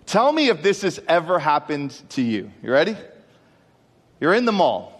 Tell me if this has ever happened to you. You ready? You're in the mall.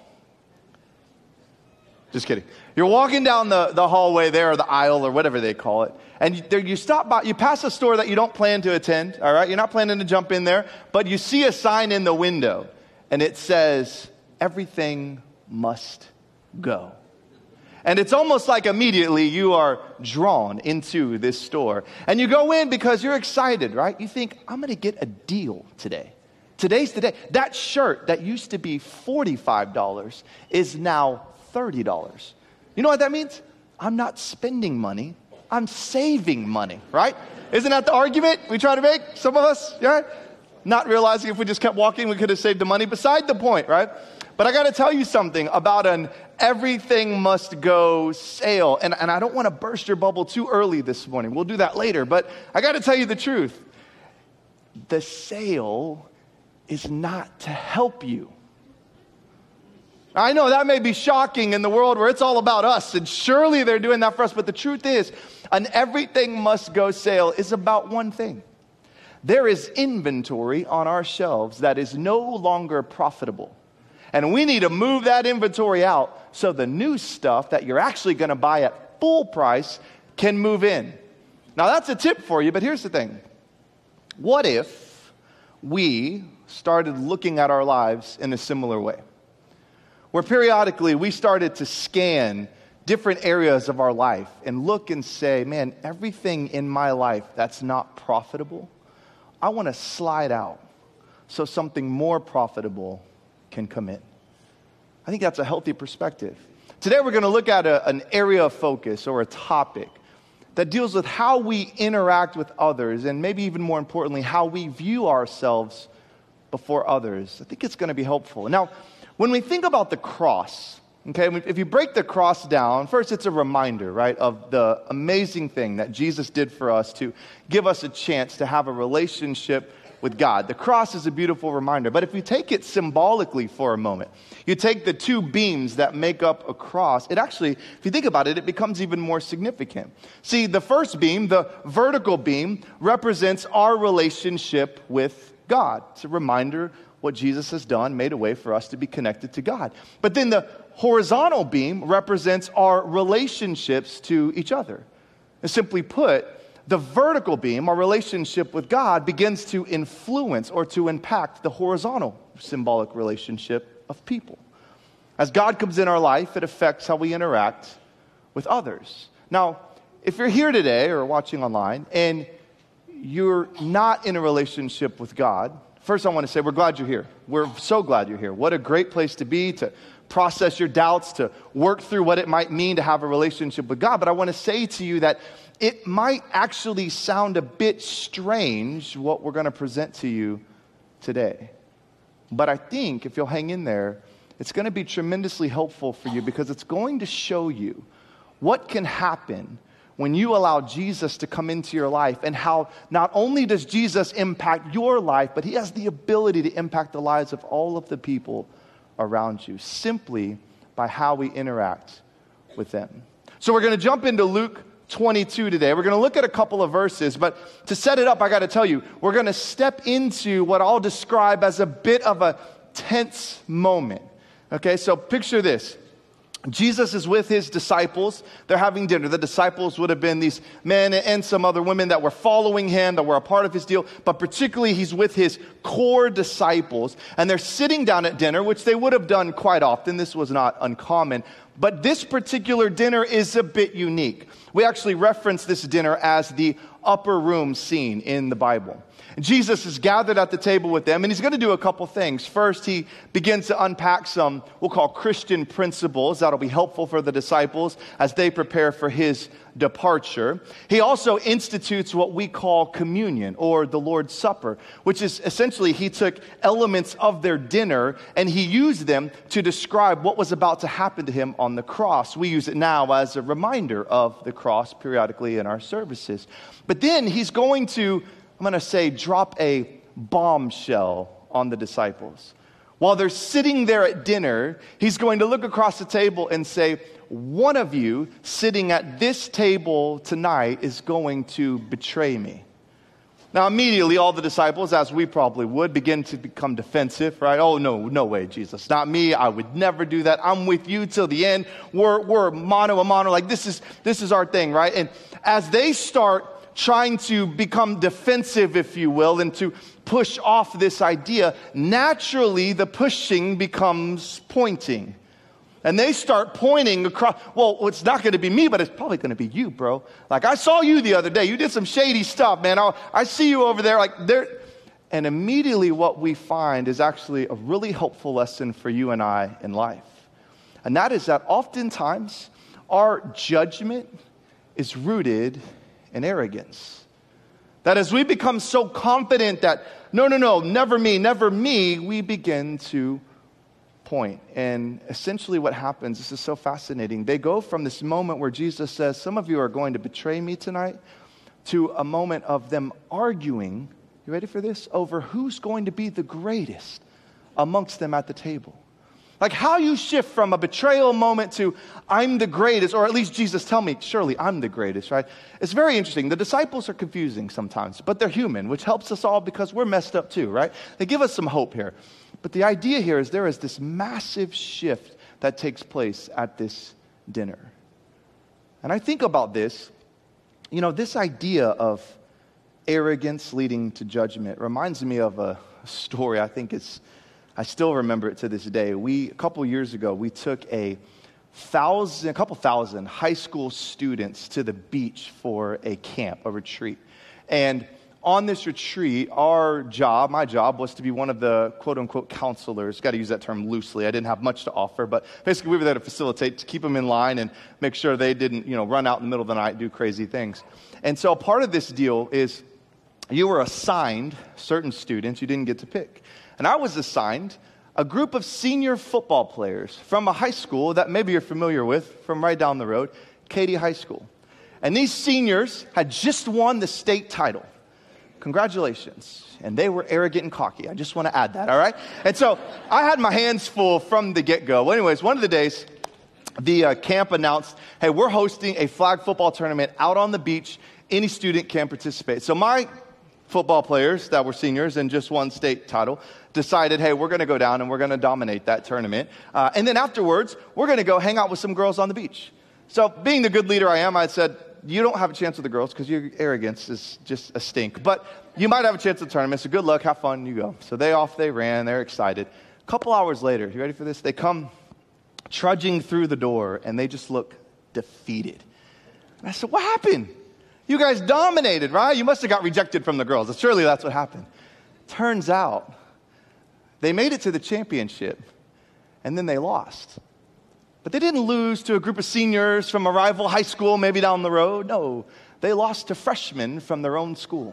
Just kidding. You're walking down the hallway there, or the aisle, or whatever they call it, and you stop by, you pass a store that you don't plan to attend, all right? You're not planning to jump in there, but you see a sign in the window, and it says, everything must go. And it's almost like immediately you are drawn into this store. And you go in because you're excited, right? You think, I'm going to get a deal today. Today's the day. That shirt that used to be $45 is now $30. You know what that means? I'm not spending money. I'm saving money, right? Isn't that the argument we try to make, some of us? Yeah? Not realizing if we just kept walking, we could have saved the money. Beside the point, right? But I got to tell you something about an everything must go sale. And I don't want to burst your bubble too early this morning. We'll do that later. But I got to tell you the truth. The sale is not to help you. I know that may be shocking in the world where it's all about us, and surely they're doing that for us. But the truth is, an everything must go sale is about one thing. There is inventory on our shelves that is no longer profitable. And we need to move that inventory out so the new stuff that you're actually going to buy at full price can move in. Now that's a tip for you, but here's the thing. What if we started looking at our lives in a similar way? Where periodically we started to scan different areas of our life and look and say, man, everything in my life that's not profitable, I want to slide out so something more profitable can come in. I think that's a healthy perspective. Today we're going to look at an area of focus or a topic that deals with how we interact with others, and maybe even more importantly, how we view ourselves before others. I think it's going to be helpful. Now, when we think about the cross, okay, if you break the cross down, first it's a reminder, right, of the amazing thing that Jesus did for us to give us a chance to have a relationship with God. The cross is a beautiful reminder. But if you take it symbolically for a moment, you take the two beams that make up a cross, it actually, if you think about it, it becomes even more significant. See, the first beam, the vertical beam, represents our relationship with God. It's a reminder what Jesus has done, made a way for us to be connected to God. But then the horizontal beam represents our relationships to each other. And simply put, the vertical beam, our relationship with God, begins to influence or to impact the horizontal symbolic relationship of people. As God comes in our life, it affects how we interact with others. Now, if you're here today or watching online and you're not in a relationship with God, first I want to say we're glad you're here. We're so glad you're here. What a great place to be, to process your doubts, to work through what it might mean to have a relationship with God. But I want to say to you that it might actually sound a bit strange what we're going to present to you today. But I think if you'll hang in there, it's going to be tremendously helpful for you because it's going to show you what can happen when you allow Jesus to come into your life, and how not only does Jesus impact your life, but he has the ability to impact the lives of all of the people around you simply by how we interact with them. So we're going to jump into Luke 22 today. We're going to look at a couple of verses, but to set it up, I got to tell you, we're going to step into what I'll describe as a bit of a tense moment. Okay, so picture this. Jesus is with his disciples. They're having dinner. The disciples would have been these men and some other women that were following him, that were a part of his deal. But particularly, he's with his core disciples. And they're sitting down at dinner, which they would have done quite often. This was not uncommon. But this particular dinner is a bit unique. We actually reference this dinner as the upper room scene in the Bible. Jesus is gathered at the table with them, and he's going to do a couple things. First, he begins to unpack some, we'll call Christian principles that'll be helpful for the disciples as they prepare for his departure. He also institutes what we call communion, or the Lord's Supper, which is essentially he took elements of their dinner and he used them to describe what was about to happen to him on the cross. We use it now as a reminder of the cross periodically in our services. But then he's going to, I'm going to say, drop a bombshell on the disciples. While they're sitting there at dinner, he's going to look across the table and say, one of you sitting at this table tonight is going to betray me. Now, immediately, all the disciples, as we probably would, begin to become defensive, right? Oh, no way, Jesus. Not me. I would never do that. I'm with you till the end. We're mano a mano. Like, this is our thing, right? And as they start trying to become defensive, if you will, and to push off this idea, naturally, the pushing becomes pointing. And they start pointing across. Well, it's not going to be me, but it's probably going to be you, bro. Like, I saw you the other day. You did some shady stuff, man. I see you over there. Like, there. And immediately what we find is actually a really helpful lesson for you and I in life. And that is that oftentimes our judgment is rooted in arrogance. That as we become so confident that, no, never me, we begin to point. And essentially what happens, this is so fascinating, they go from this moment where Jesus says, some of you are going to betray me tonight, to a moment of them arguing, you ready for this, over who's going to be the greatest amongst them at the table. Like how you shift from a betrayal moment to I'm the greatest, or at least Jesus tell me, surely I'm the greatest, right? It's very interesting. The disciples are confusing sometimes, but they're human, which helps us all because we're messed up too, right? They give us some hope here. But the idea here is there is this massive shift that takes place at this dinner. And I think about this, this idea of arrogance leading to judgment reminds me of a story. I still remember it to this day. A couple years ago, we took a couple thousand high school students to the beach for a camp, a retreat. And on this retreat, my job was to be one of the quote-unquote counselors. Got to use that term loosely. I didn't have much to offer, but basically we were there to facilitate, to keep them in line and make sure they didn't, run out in the middle of the night and do crazy things. And so part of this deal is you were assigned certain students you didn't get to pick. And I was assigned a group of senior football players from a high school that maybe you're familiar with from right down the road, Katy High School. And these seniors had just won the state title. Congratulations. And they were arrogant and cocky. I just want to add that, all right? And so I had my hands full from the get-go. Well, anyways, one of the days, the camp announced, hey, we're hosting a flag football tournament out on the beach. Any student can participate. So my football players that were seniors and just won state title decided, hey, we're going to go down and we're going to dominate that tournament. And then afterwards, we're going to go hang out with some girls on the beach. So being the good leader I am, I said, you don't have a chance with the girls because your arrogance is just a stink. But you might have a chance at the tournament, so good luck, have fun, you go. So they ran, they're excited. A couple hours later, you ready for this? They come trudging through the door, and they just look defeated. And I said, what happened? You guys dominated, right? You must have got rejected from the girls. Surely that's what happened. Turns out, they made it to the championship, and then they lost. But they didn't lose to a group of seniors from a rival high school maybe down the road. No, they lost to freshmen from their own school.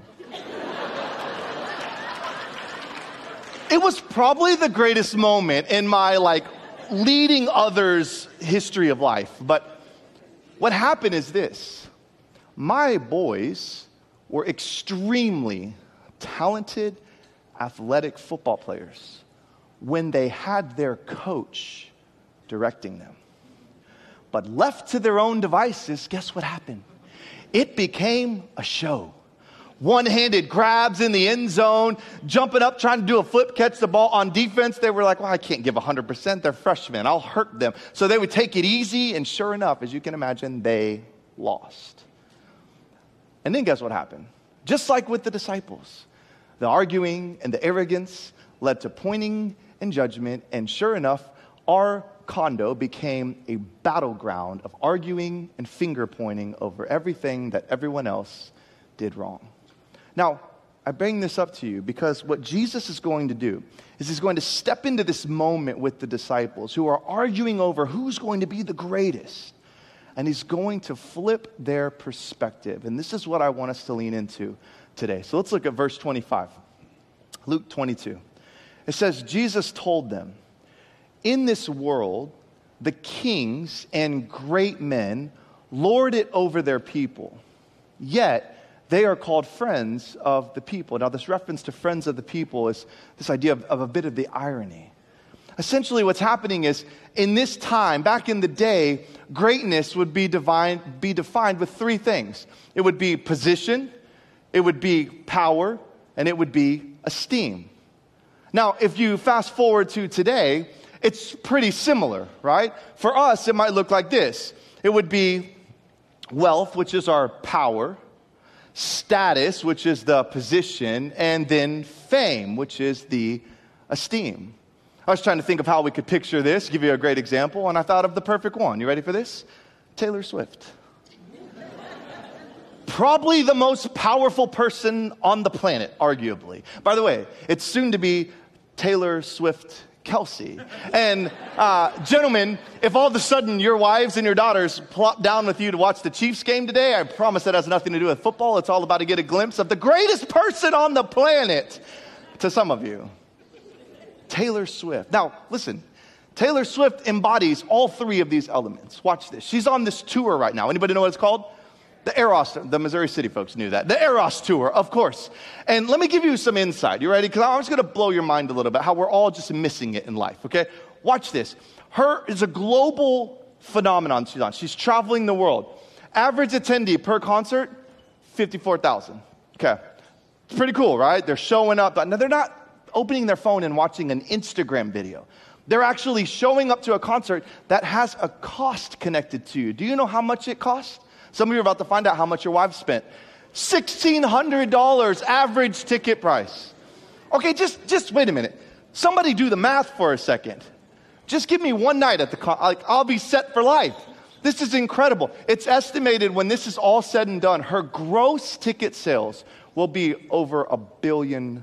It was probably the greatest moment in my leading others history of life. But what happened is this. My boys were extremely talented, athletic football players when they had their coach directing them. But left to their own devices, guess what happened? It became a show. One-handed grabs in the end zone, jumping up, trying to do a flip, catch the ball. On defense, they were like, well, I can't give 100%. They're freshmen. I'll hurt them. So they would take it easy, and sure enough, as you can imagine, they lost. And then guess what happened? Just like with the disciples, the arguing and the arrogance led to pointing and judgment, and sure enough, our condo became a battleground of arguing and finger pointing over everything that everyone else did wrong. Now, I bring this up to you because what Jesus is going to do is he's going to step into this moment with the disciples who are arguing over who's going to be the greatest. And he's going to flip their perspective. And this is what I want us to lean into today. So let's look at verse 25. Luke 22. It says, Jesus told them, in this world, the kings and great men lord it over their people. Yet, they are called friends of the people. Now, this reference to friends of the people is this idea of a bit of the irony. Essentially, what's happening is, in this time, back in the day, greatness would be defined with three things. It would be position, it would be power, and it would be esteem. Now, if you fast forward to today, it's pretty similar, right? For us, it might look like this. It would be wealth, which is our power, status, which is the position, and then fame, which is the esteem. I was trying to think of how we could picture this, give you a great example, and I thought of the perfect one. You ready for this? Taylor Swift. Probably the most powerful person on the planet, arguably. By the way, it's soon to be Taylor Swift Kelsey. And gentlemen, if all of a sudden your wives and your daughters plop down with you to watch the Chiefs game today, I promise that has nothing to do with football. It's all about to get a glimpse of the greatest person on the planet to some of you. Taylor Swift. Now, listen. Taylor Swift embodies all three of these elements. Watch this. She's on this tour right now. Anybody know what it's called? The Eros, the Missouri City folks knew that. The Eros Tour, of course. And let me give you some insight. You ready? Because I'm just going to blow your mind a little bit, how we're all just missing it in life, okay? Watch this. Her is a global phenomenon she's on. She's traveling the world. Average attendee per concert, 54,000. Okay. It's pretty cool, right? They're showing up. Now, they're not opening their phone and watching an Instagram video. They're actually showing up to a concert that has a cost connected to you. Do you know how much it costs? Some of you are about to find out how much your wife spent. $1,600 average ticket price. Okay, just wait a minute. Somebody do the math for a second. Just give me one night at the concert. I'll be set for life. This is incredible. It's estimated when this is all said and done, her gross ticket sales will be over $1 billion.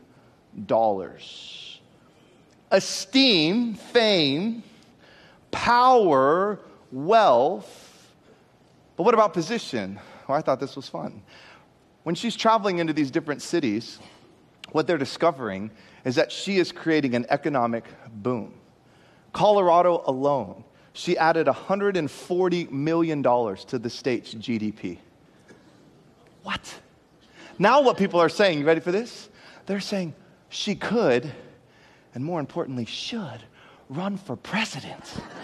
Esteem, fame, power, wealth. But what about position? Well, I thought this was fun. When she's traveling into these different cities, what they're discovering is that she is creating an economic boom. Colorado alone, she added $140 million to the state's GDP. What? Now what people are saying, you ready for this? They're saying she could, and more importantly, should, run for president.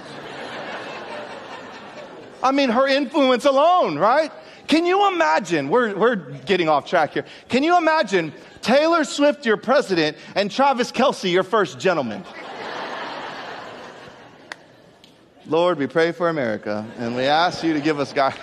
I mean, her influence alone, right? Can you imagine, we're getting off track here. Can you imagine Taylor Swift, your president, and Travis Kelce, your first gentleman? Lord, we pray for America, and we ask you to give us God.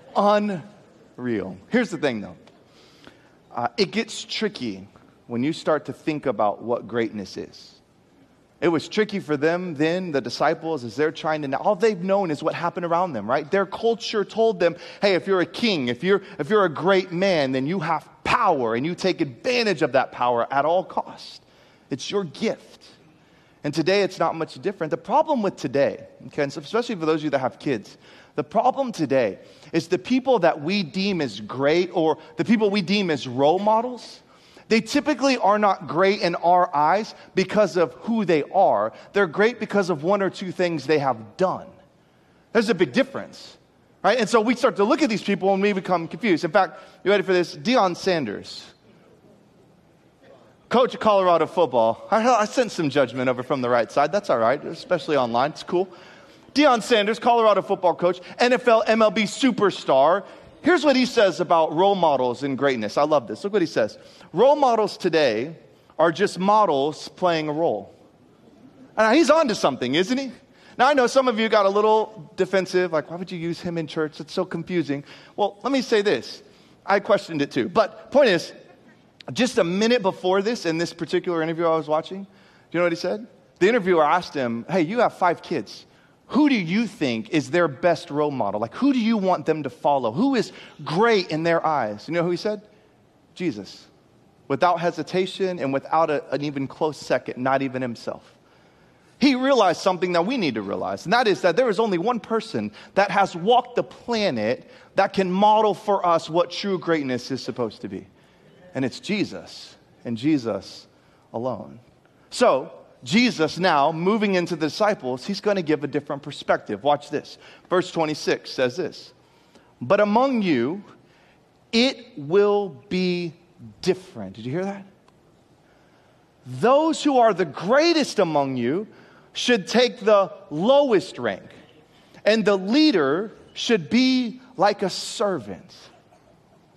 Unreal. Here's the thing, though. It gets tricky when you start to think about what greatness is. It was tricky for them then, the disciples, as they're trying to, all they've known is what happened around them, right? Their culture told them, hey, if you're a king, if you're a great man, then you have power, and you take advantage of that power at all costs. It's your gift. And today, it's not much different. The problem with today, okay, and especially for those of you that have kids, the problem today is the people that we deem as great, or the people we deem as role models, they typically are not great in our eyes because of who they are. They're great because of one or two things they have done. There's a big difference, right? And so we start to look at these people and we become confused. In fact, you ready for this? Deion Sanders, coach of Colorado football. I sense some judgment over from the right side. That's all right, especially online. It's cool. Deion Sanders, Colorado football coach, NFL, MLB superstar. Here's what he says about role models and greatness. I love this. Look what he says. Role models today are just models playing a role. And he's on to something, isn't he? Now, I know some of you got a little defensive, like, why would you use him in church? It's so confusing. Well, let me say this. I questioned it too. But point is, just a minute before this, in this particular interview I was watching, do you know what he said? The interviewer asked him, hey, you have 5 kids. Who do you think is their best role model? Like, who do you want them to follow? Who is great in their eyes? You know who he said? Jesus. Without hesitation and without an even close second, not even himself. He realized something that we need to realize, and that is that there is only one person that has walked the planet that can model for us what true greatness is supposed to be. And it's Jesus, and Jesus alone. So, Jesus now, moving into the disciples, he's going to give a different perspective. Watch this. Verse 26 says this. But among you, it will be different. Did you hear that? Those who are the greatest among you should take the lowest rank, and the leader should be like a servant.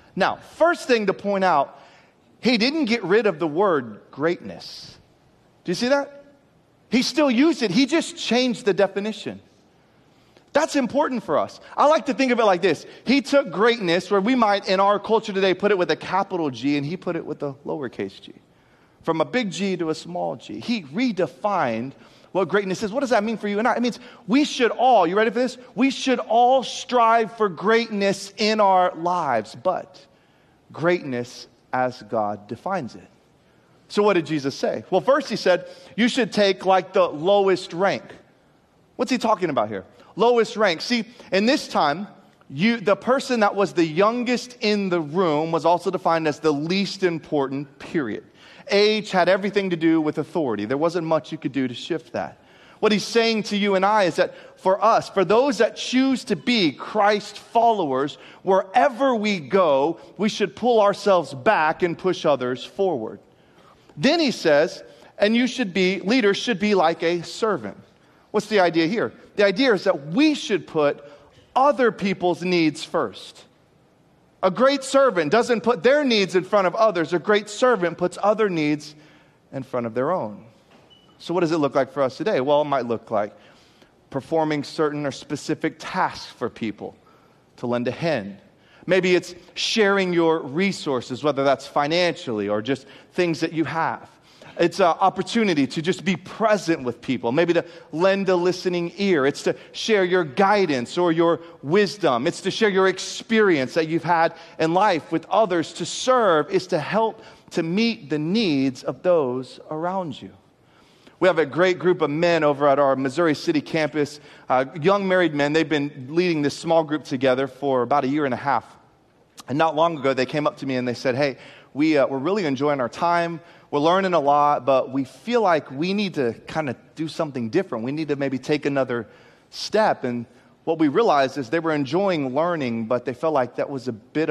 Now, first thing to point out, he didn't get rid of the word greatness. Do you see that? He still used it. He just changed the definition. That's important for us. I like to think of it like this. He took greatness, where we might in our culture today put it with a capital G, and he put it with a lowercase g. From a big G to a small g. He redefined what greatness is. What does that mean for you and I? It means we should all, you ready for this? We should all strive for greatness in our lives, but greatness as God defines it. So what did Jesus say? Well, first he said, you should take like the lowest rank. What's he talking about here? Lowest rank. See, in this time, the person that was the youngest in the room was also defined as the least important, period. Age had everything to do with authority. There wasn't much you could do to shift that. What he's saying to you and I is that for us, for those that choose to be Christ followers, wherever we go, we should pull ourselves back and push others forward. Then he says, and leaders should be like a servant. What's the idea here? The idea is that we should put other people's needs first. A great servant doesn't put their needs in front of others. A great servant puts other needs in front of their own. So what does it look like for us today? Well, it might look like performing certain or specific tasks for people to lend a hand. Maybe it's sharing your resources, whether that's financially or just things that you have. It's an opportunity to just be present with people, maybe to lend a listening ear. It's to share your guidance or your wisdom. It's to share your experience that you've had in life with others. To serve is to help to meet the needs of those around you. We have a great group of men over at our Missouri City campus, young married men. They've been leading this small group together for about a year and a half. And not long ago, they came up to me and they said, hey, we're really enjoying our time. We're learning a lot, but we feel like we need to kind of do something different. We need to maybe take another step. And what we realized is they were enjoying learning, but they felt like that was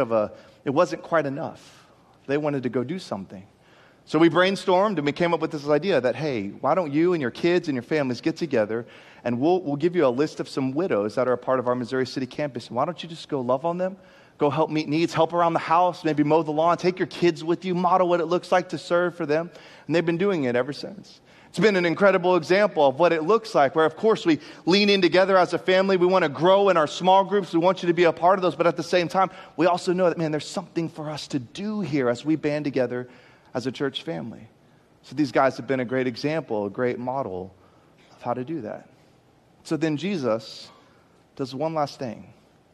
it wasn't quite enough. They wanted to go do something. So we brainstormed and we came up with this idea that, hey, why don't you and your kids and your families get together and we'll give you a list of some widows that are a part of our Missouri City campus. And why don't you just go love on them? Go help meet needs, help around the house, maybe mow the lawn, take your kids with you, model what it looks like to serve for them. And they've been doing it ever since. It's been an incredible example of what it looks like, where, of course, we lean in together as a family. We want to grow in our small groups. We want you to be a part of those. But at the same time, we also know that, man, there's something for us to do here as we band together as a church family. So these guys have been a great example, a great model of how to do that. So then Jesus does one last thing.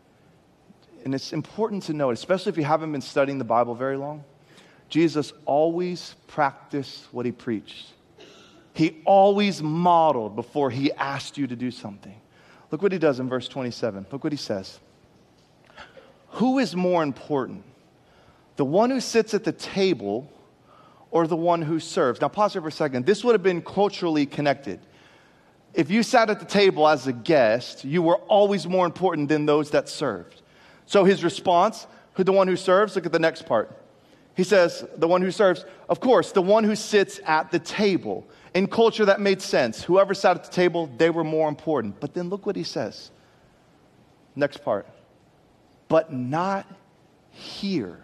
And it's important to note, especially if you haven't been studying the Bible very long, Jesus always practiced what he preached. He always modeled before he asked you to do something. Look what he does in verse 27. Look what he says. Who is more important, the one who sits at the table or the one who serves? Now pause here for a second. This would have been culturally connected. If you sat at the table as a guest, you were always more important than those that served. So his response, the one who serves, look at the next part. He says, the one who serves, of course, the one who sits at the table. In culture, that made sense. Whoever sat at the table, they were more important. But then look what he says. Next part. But not here.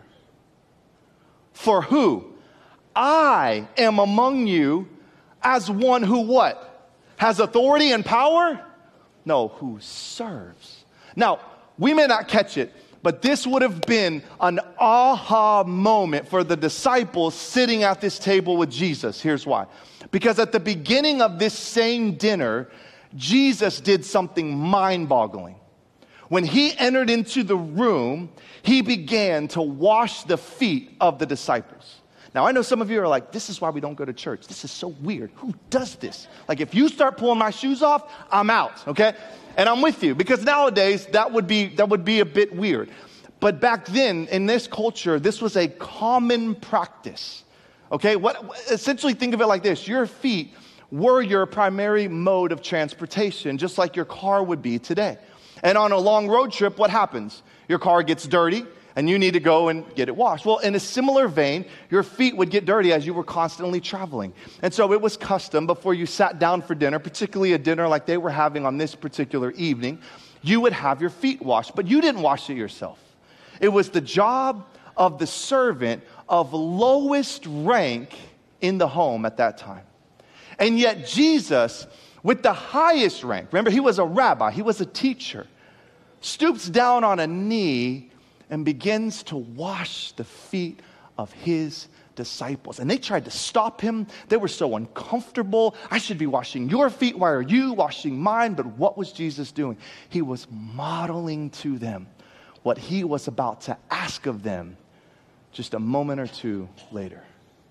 For who? I am among you as one who what? Has authority and power? No, who serves. Now, we may not catch it, but this would have been an aha moment for the disciples sitting at this table with Jesus. Here's why. Because at the beginning of this same dinner, Jesus did something mind-boggling. When he entered into the room, he began to wash the feet of the disciples. Now, I know some of you are like, this is why we don't go to church. This is so weird. Who does this? Like, if you start pulling my shoes off, I'm out, okay? And I'm with you, because nowadays that would be a bit weird. But back then, in this culture, this was a common practice. Okay? Essentially think of it like this. Your feet were your primary mode of transportation, just like your car would be today. And on a long road trip, what happens? Your car gets dirty, and you need to go and get it washed. Well, in a similar vein, your feet would get dirty as you were constantly traveling. And so it was custom before you sat down for dinner, particularly a dinner like they were having on this particular evening, you would have your feet washed. But you didn't wash it yourself. It was the job of the servant of lowest rank in the home at that time. And yet Jesus, with the highest rank, remember he was a rabbi, he was a teacher, stoops down on a knee and begins to wash the feet of his disciples. And they tried to stop him. They were so uncomfortable. I should be washing your feet. Why are you washing mine? But what was Jesus doing? He was modeling to them what he was about to ask of them just a moment or two later.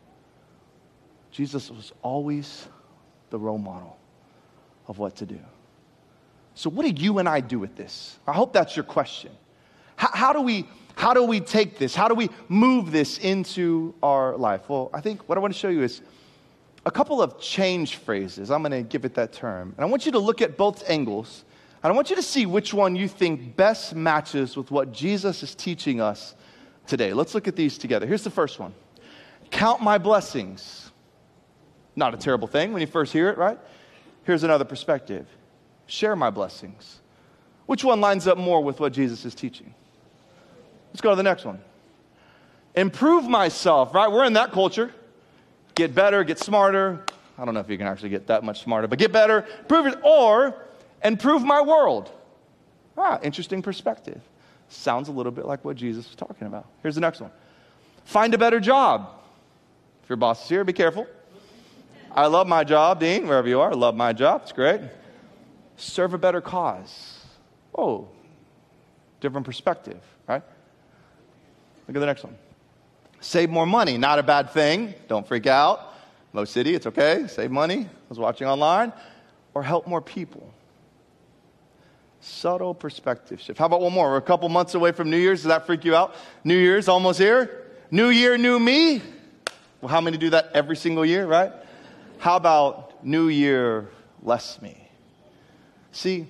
Jesus was always the role model of what to do. So what do you and I do with this? I hope that's your question. How do we take this? How do we move this into our life? Well, I think what I want to show you is a couple of change phrases. I'm going to give it that term. And I want you to look at both angles. And I want you to see which one you think best matches with what Jesus is teaching us today. Let's look at these together. Here's the first one. Count my blessings. Not a terrible thing when you first hear it, right? Here's another perspective. Share my blessings. Which one lines up more with what Jesus is teaching? Let's go to the next one. Improve myself, right? We're in that culture. Get better, get smarter. I don't know if you can actually get that much smarter, but get better, prove it, or improve my world. Interesting perspective. Sounds a little bit like what Jesus was talking about. Here's the next one. Find a better job. If your boss is here, be careful. I love my job, Dean, wherever you are. I love my job. It's great. Serve a better cause. Oh, different perspective, right? Look at the next one. Save more money. Not a bad thing. Don't freak out. Mo City, it's okay. Save money. I was watching online. Or help more people. Subtle perspective shift. How about one more? We're a couple months away from New Year's. Does that freak you out? New Year's almost here. New year, new me. Well, how many do that every single year, right? How about New Year, less me? See,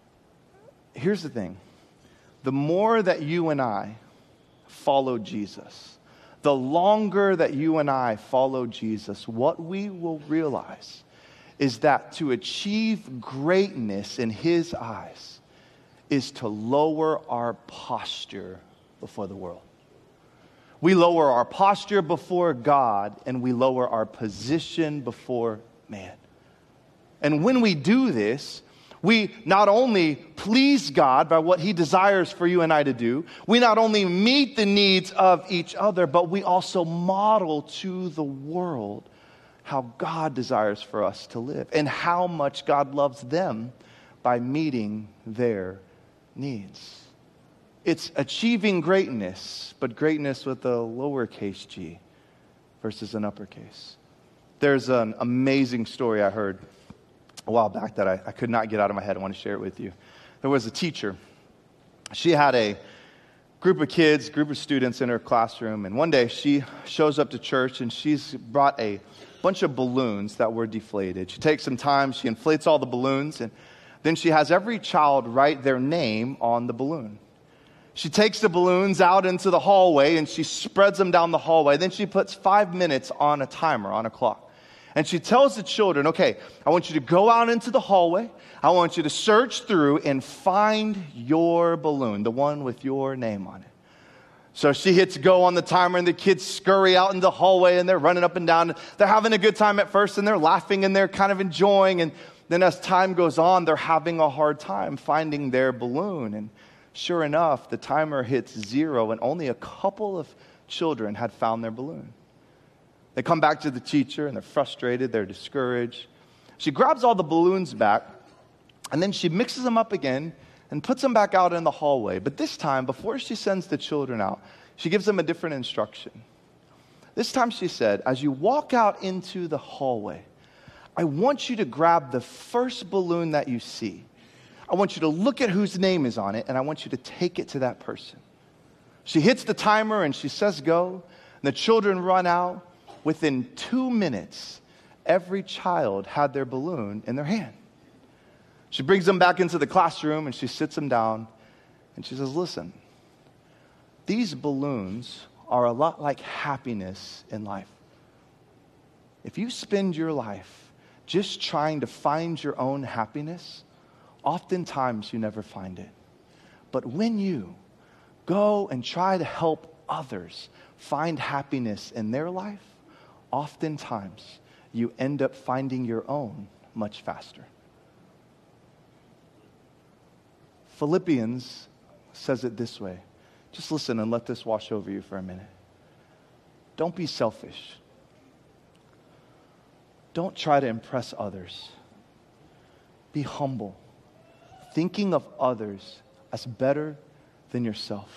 here's the thing. The more that you and I follow Jesus, the longer that you and I follow Jesus, what we will realize is that to achieve greatness in his eyes is to lower our posture before the world. We lower our posture before God, and we lower our position before man. And when we do this, we not only please God by what he desires for you and I to do, we not only meet the needs of each other, but we also model to the world how God desires for us to live and how much God loves them by meeting their needs. It's achieving greatness, but greatness with a lowercase g versus an uppercase. There's an amazing story I heard a while back that I could not get out of my head. I want to share it with you. There was a teacher. She had a group of students in her classroom, and one day she shows up to church and she's brought a bunch of balloons that were deflated. She takes some time, she inflates all the balloons, and then she has every child write their name on the balloon. She takes the balloons out into the hallway and she spreads them down the hallway. Then she puts 5 minutes on a timer, on a clock. And she tells the children, okay, I want you to go out into the hallway. I want you to search through and find your balloon, the one with your name on it. So she hits go on the timer and the kids scurry out in the hallway and they're running up and down. They're having a good time at first and they're laughing and they're kind of enjoying. And then as time goes on, they're having a hard time finding their balloon. And sure enough, the timer hits 0 and only a couple of children had found their balloon. They come back to the teacher and they're frustrated, they're discouraged. She grabs all the balloons back and then she mixes them up again and puts them back out in the hallway. But this time, before she sends the children out, she gives them a different instruction. This time she said, as you walk out into the hallway, I want you to grab the first balloon that you see. I want you to look at whose name is on it, and I want you to take it to that person. She hits the timer, and she says go, and the children run out. Within 2 minutes, every child had their balloon in their hand. She brings them back into the classroom, and she sits them down, and she says, listen, these balloons are a lot like happiness in life. If you spend your life just trying to find your own happiness, oftentimes you never find it. But when you go and try to help others find happiness in their life, oftentimes you end up finding your own much faster. Philippians says it this way. Just listen and let this wash over you for a minute. Don't be selfish. Don't try to impress others. Be humble, thinking of others as better than yourself.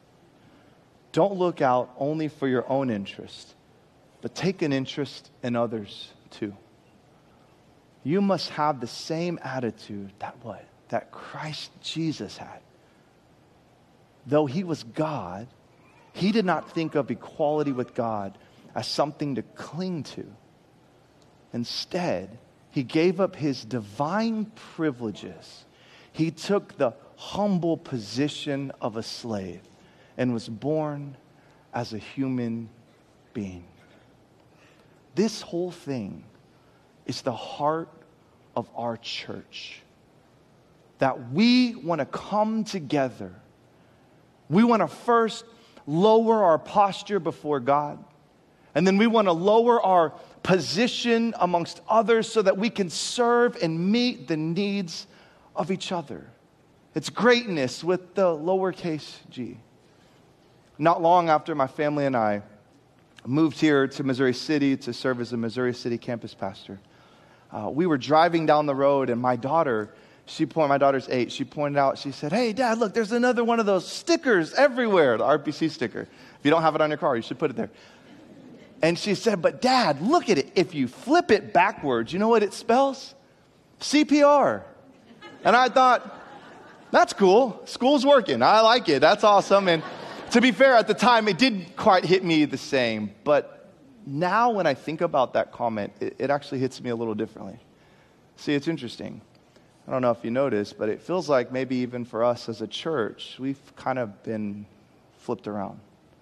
Don't look out only for your own interest, but take an interest in others too. You must have the same attitude that Christ Jesus had. Though he was God, he did not think of equality with God as something to cling to. Instead, he gave up his divine privileges. He took the humble position of a slave and was born as a human being. This whole thing is the heart of our church. That we want to come together. We want to first lower our posture before God. And then we want to lower our position amongst others so that we can serve and meet the needs of each other. It's greatness with the lowercase g. Not long after my family and I moved here to Missouri City to serve as a Missouri City campus pastor, we were driving down the road, and my daughter's 8, she pointed out, she said, "Hey, Dad, look, there's another one of those stickers everywhere, the RPC sticker. If you don't have it on your car, you should put it there." And she said, "But Dad, look at it. If you flip it backwards, you know what it spells? CPR." And I thought, that's cool. School's working. I like it. That's awesome. And to be fair, at the time, it didn't quite hit me the same. But now when I think about that comment, it actually hits me a little differently. See, it's interesting. I don't know if you noticed, but it feels like maybe even for us as a church, we've kind of been flipped around.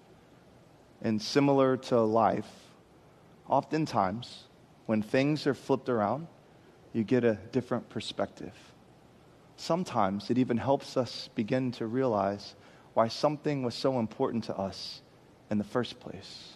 And similar to life, oftentimes, when things are flipped around, you get a different perspective. Sometimes it even helps us begin to realize why something was so important to us in the first place.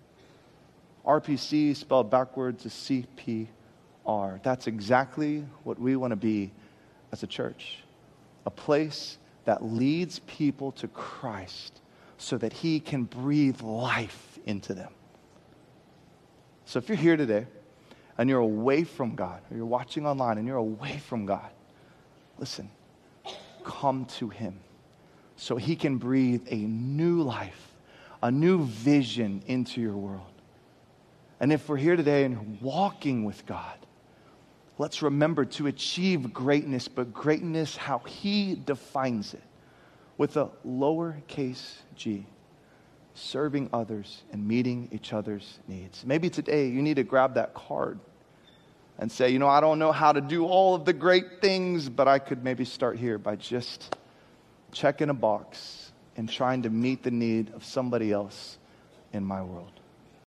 RPC spelled backwards is CPR. That's exactly what we want to be as a church. A place that leads people to Christ so that he can breathe life into them. So if you're here today and you're away from God, or you're watching online and you're away from God, listen, come to him so he can breathe a new life, a new vision into your world. And if we're here today and walking with God, let's remember to achieve greatness, but greatness how he defines it, with a lowercase g, serving others and meeting each other's needs. Maybe today you need to grab that card and say, I don't know how to do all of the great things, but I could maybe start here by just checking a box and trying to meet the need of somebody else in my world.